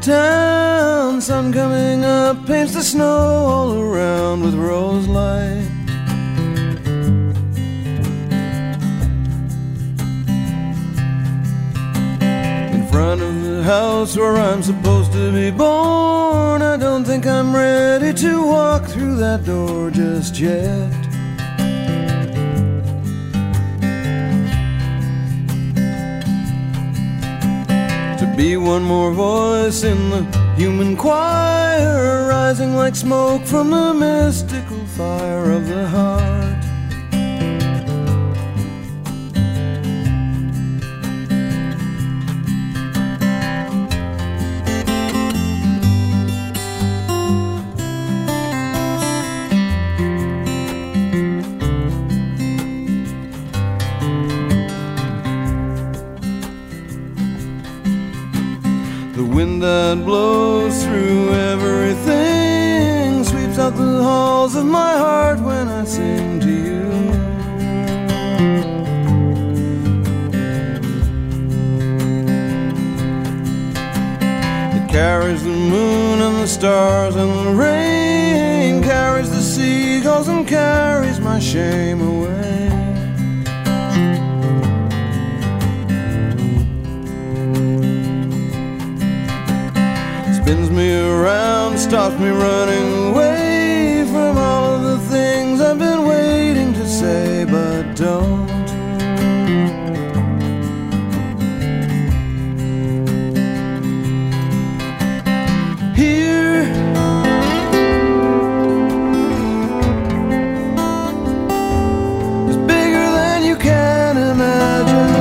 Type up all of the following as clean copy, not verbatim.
town. Sun coming up paints the snow all around with rose light. In front of the house where I'm supposed to be born, I don't think I'm ready to walk through that door just yet. Be one more voice in the human choir, rising like smoke from the mystical fire of the heart. That blows through everything, sweeps out the halls of my heart when I sing to you. It carries the moon and the stars and the rain, carries the seagulls and carries my shame away. Spins me around, stops me running away from all of the things I've been waiting to say but don't. Here is bigger than you can imagine.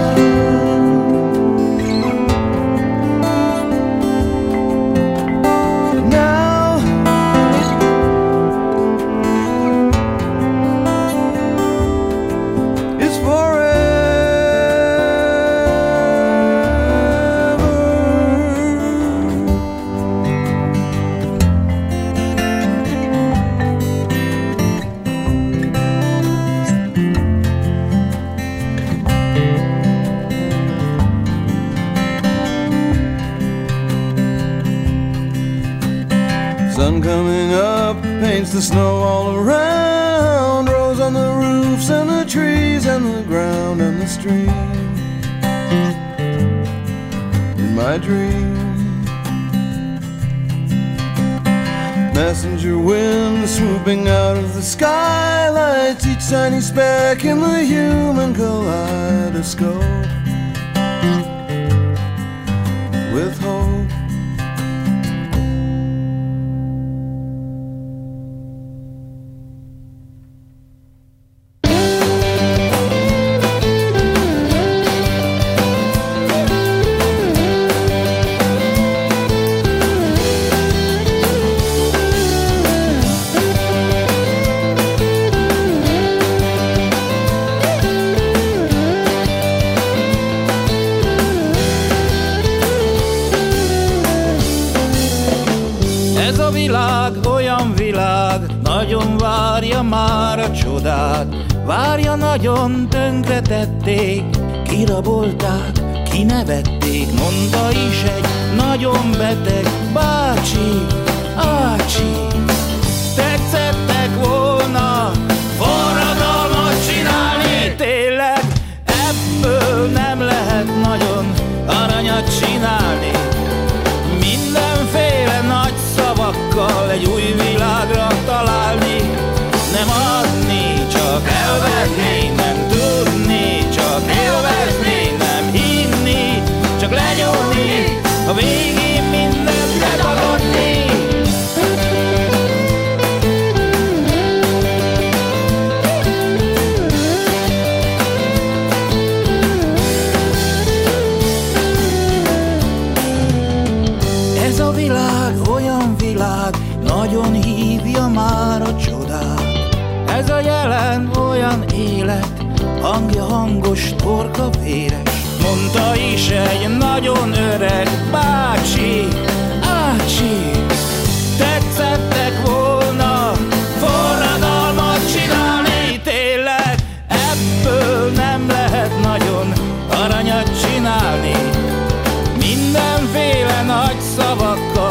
Sun coming up paints the snow all around, rose on the roofs and the trees and the ground and the stream. In my dream, messenger wind swooping out of the skylights, each tiny speck in the human kaleidoscope with hope. Olyan világ, nagyon várja már a csodát. Várja, nagyon tönkretették, kirabolták, kinevették. Mondta is egy nagyon beteg bácsi, ácsi. Tetszettek volna forradalmat csinálni. Tényleg ebből nem lehet nagyon aranyat csinálni. Mindenféle nagy szavakkal egy új világra találni. Nem adni, csak elvenni, nem tudni, csak élvezni, nem hinni, csak lenyúlni, a végén mindent letagadni. Ez a világ olyan világ, nagyon hívja már a csodát. Ez a jelen olyan élet, hangja hangos, torka véres. Mondta is egy nagyon öreg bácsi, ácsi. Tetszettek volna forradalmat csinálni. Tényleg ebből nem lehet nagyon aranyat csinálni. Mindenféle nagy szavakkal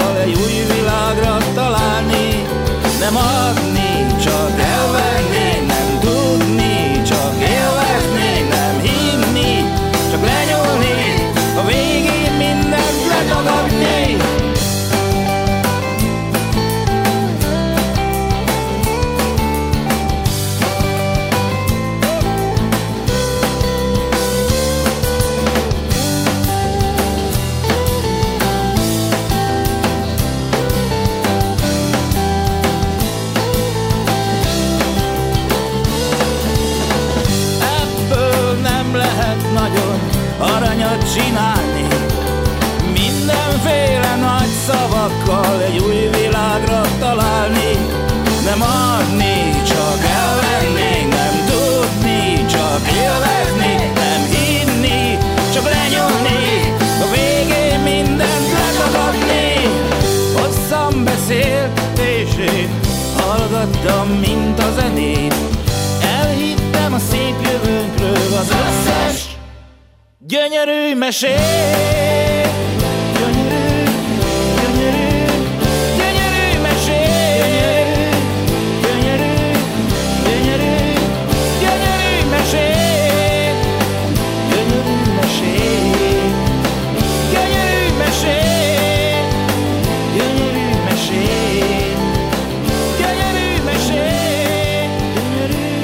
szavakkal egy új világra találni. Nem adni, csak elvenni, nem tudni, csak élvezni, nem hinni, csak lenyomni, a végén mindent letagadni. Hosszan beszélt, és én hallgattam, mint a zenét. Elhittem a szép jövőnkről az összes gyönyörű mesét. Gyönyörű, gyönyörű, gyönyörű mesét. Gyönyörű, gyönyörű, gyönyörű mesét. Gyönyörű mesét. Gyönyörű mesét. Gyönyörű mesét. Gyönyörű mesét. Gyönyörű.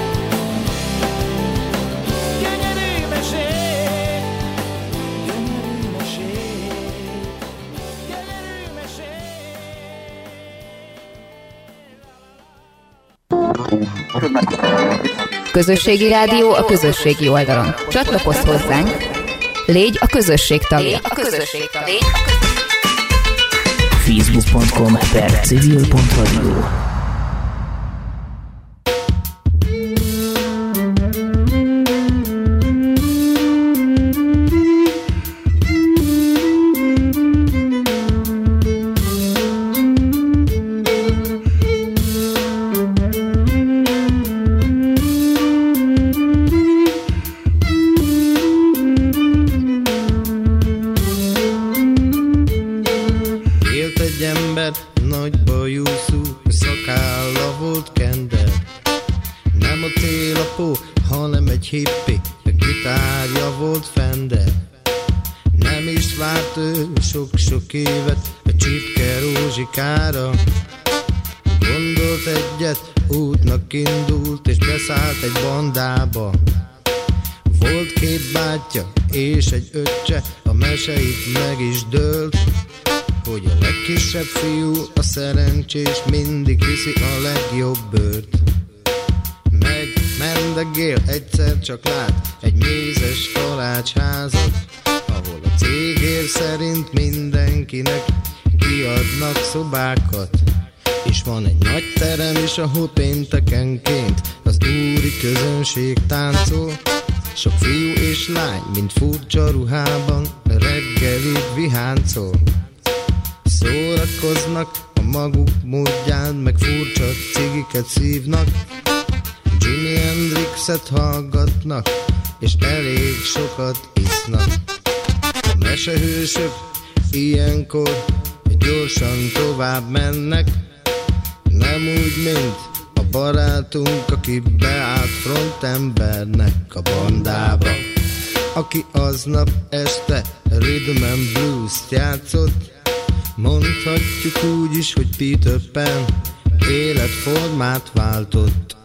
Gyönyörű mesét. Gyönyörű mesét. Gyönyörű mesét. Közösségi rádió a közösségi oldalon. Csatlakozz hozzánk, légy a közösség tagja. Facebook.com/civil.radio. Élt egy ember, nagy bajú szú, szakálla volt kender. Nem a télapó, hanem egy hippi, a gitárja volt Fender. Nem is várt ő sok-sok évet a csipke rózsikára. Gondolt egyet, útnak indult, és beszállt egy bandába. Volt két bátyja és egy öccse, a meseit meg is dőlt, hogy a legkisebb fiú, a szerencsés, mindig viszi a legjobb bőrt. Meg mendegél, egyszer csak lát egy mézes talácsházat, ahol a cégér szerint mindenkinek kiadnak szobákat. És van egy nagy terem is, ahol péntekenként az úri közönség táncol. Sok fiú és lány, mint furcsa ruhában, reggelig viháncol. Szórakoznak a maguk módján, meg furcsa cigiket szívnak. Jimi Hendrixet hallgatnak, és elég sokat isznak. A mesehősök ilyenkor gyorsan tovább mennek. Nem úgy, mint a barátunk, aki beállt frontembernek a bandába, aki aznap este rhythm and blues-t játszott. Mondhatjuk úgy is, hogy Peter Pan életformát váltott.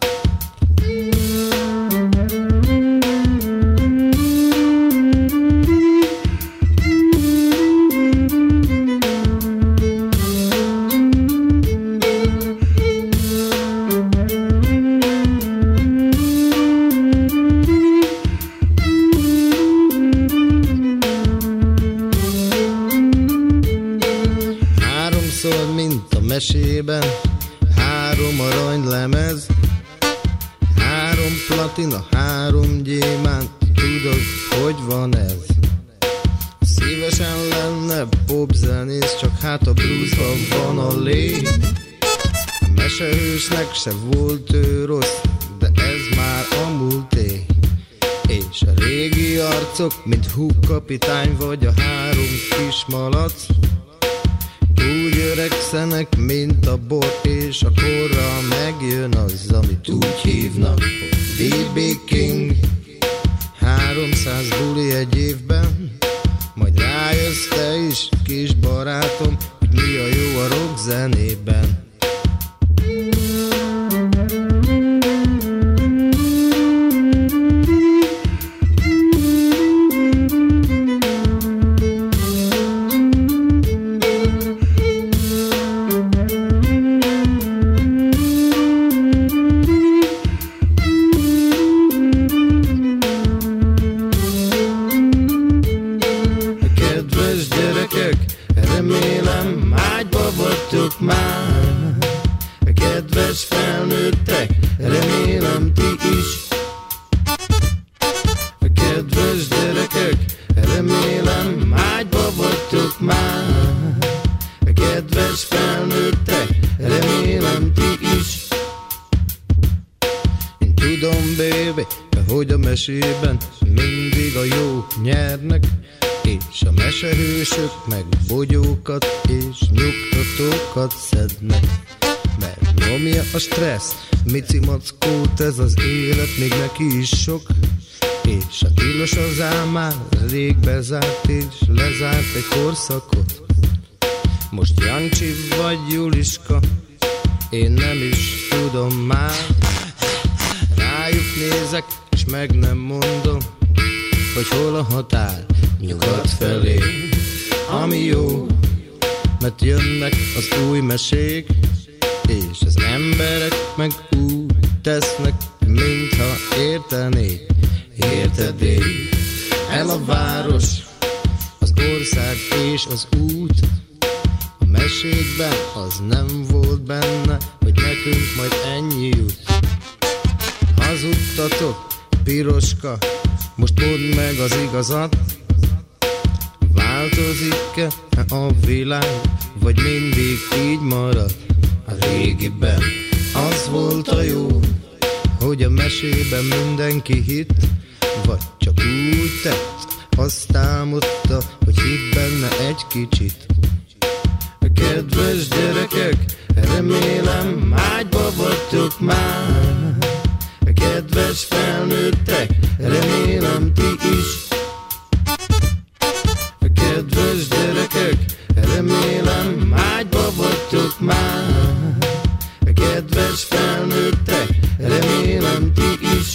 Mint a mesében, 3 aranylemez, 3 platina, 3 gyémánt, tudod, hogy van ez? Szívesen lenne popzenész, csak hát a bluesban van a lé. A mesehősnek se volt ő rossz, de ez már a múlté. És a régi arcok, mint Hook kapitány vagy a 3 kis malac, úgy öregszenek, mint a bor, és a korra megjön az, amit úgy hívnak, B.B. King. 300 buli egy évben, majd rájössz te is, kis barátom, hogy mi a jó a rock zenében. remélem ágyba vagytok már. Kedves felnőttek, remélem ti is. Kedves gyerekek, remélem ágyba vagytok már. Kedves felnőttek, remélem ti is. Én tudom, baby, hogy a mesében mindig a jó nyernek, és a mesehősök meg bogyókat és nyugtatókat szednek. Mert nyomja a stressz, mici mackót ez az élet, még neki is sok. És a tilos az álmár rég bezárt és lezárt egy korszakot. Most Jancsi vagy Juliska, én nem is tudom már. Rájuk nézek, és meg nem mondom, hogy hol a határ nyugat felé. Ami jó, mert jönnek az új mesék, és az emberek meg úgy tesznek, mintha értenék. Érted én? El a város, az ország és az út. A mesékben az nem volt benne, hogy nekünk majd ennyi jut. Hazudtatok, piroska, most mondd meg az igazat. Változik-e a világ, vagy mindig így marad? A régiben az volt a jó, hogy a mesében mindenki hitt, vagy csak úgy tett, azt álmodta, hogy hitt benne egy kicsit. Kedves gyerekek, remélem ágyba vagytok már. Kedves felnőttek, remélem ti is. Kedves gyerekek, remélem ágyba vagytok már. Kedves felnőttek, remélem ti is.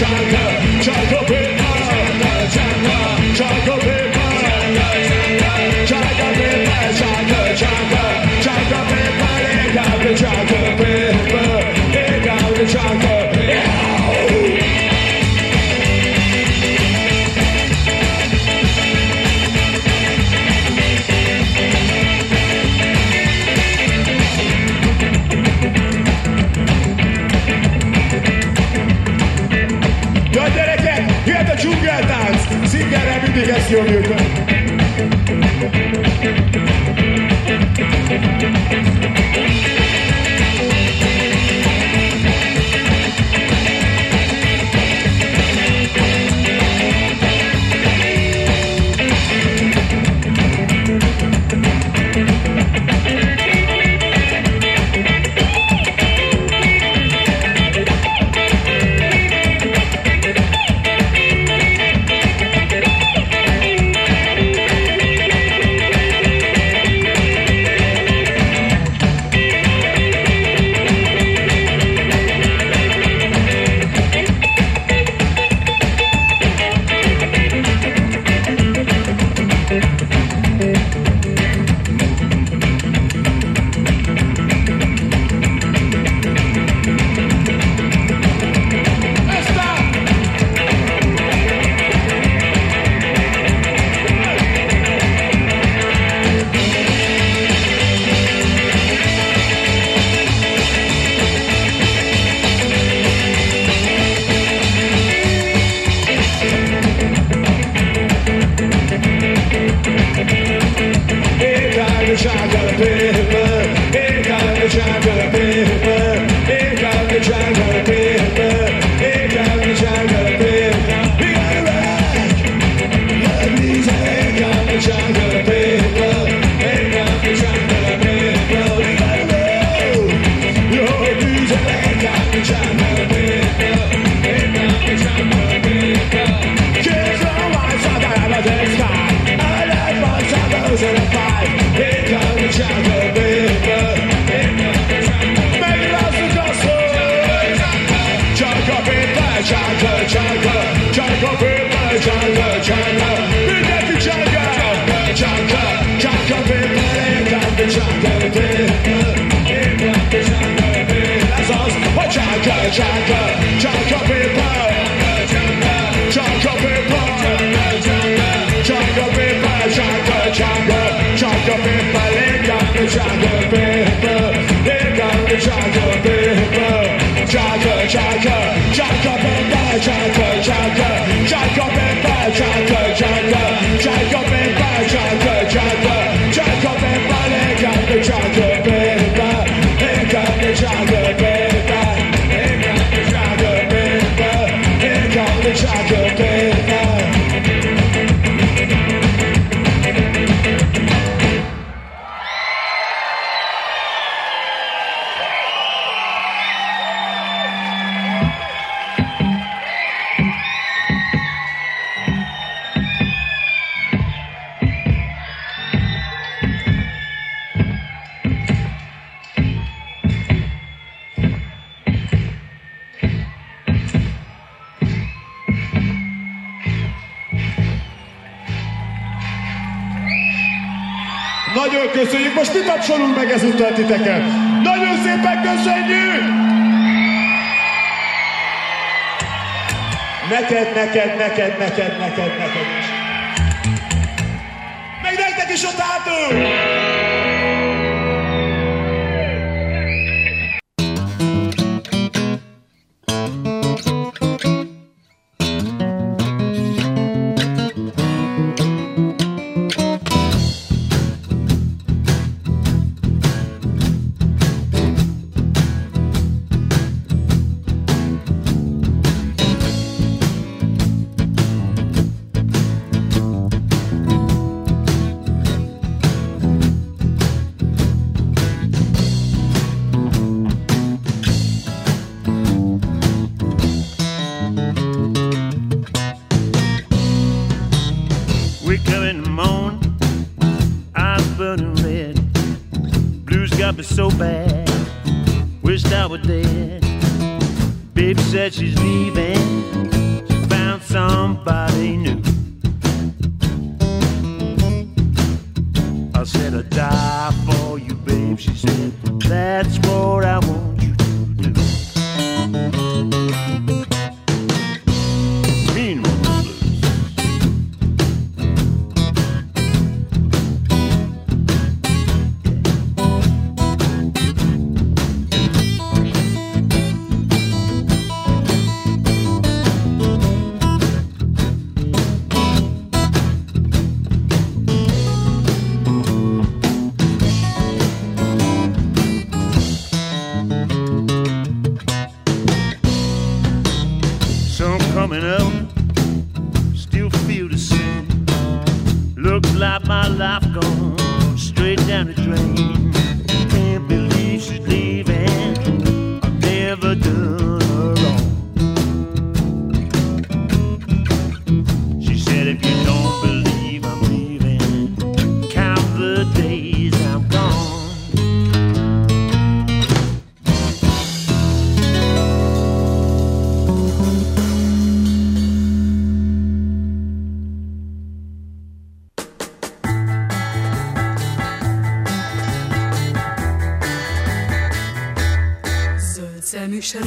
Jó működ. Nagyon köszönjük, most mi tapsolunk meg ezúttal titeket. Nagyon szépen köszönjük! Neked is. Meg nektek is ott hátul! So bad, wished I were dead. Baby said she's leaving, somebody new. I said I'd die for you, babe. She said, that's what I want you to do. Meanwhile, coming up, still feel the same. Looks like my life gone straight down the drain. Can't believe she's leaving. I've never done her wrong. She said if you don't believe I'm leaving, count the days I'm gone. Szemű srác,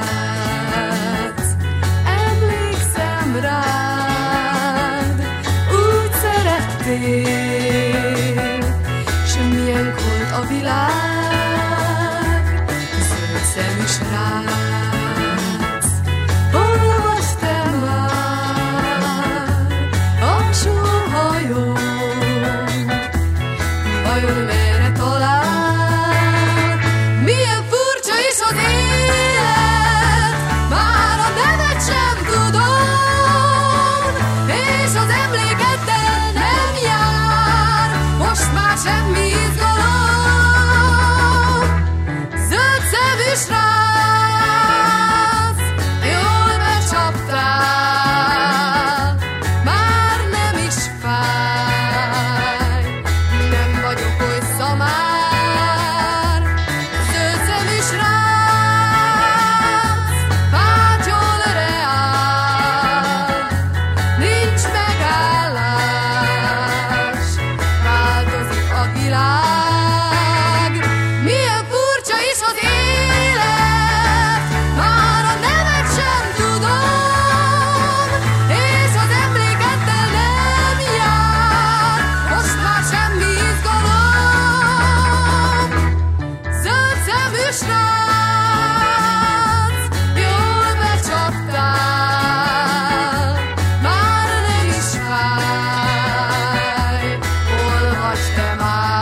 emlékszem rád, úgy szerettél, s milyen volt a világ. Zöld szemű srác, hol vagy te már, a sóhajón, vajon merre talál? Milyen furcsa is az élet, már a nevet sem tudom, és az emlékeddel nem jár, most már semmi izgalom. Zöld szemű srác, jól becsaptál, már nem is fáj, nem vagyok oly szamár. Zöld szemű srác, vágyol reál, nincs megállás, változik a világ. Milyen furcsa is az élet, már a nevet sem tudom, és az emlékeddel nem jár, most már semmi izgalom. Zöld szemű srác, jól becsaptál, már nem is fáj, hol vagy te már?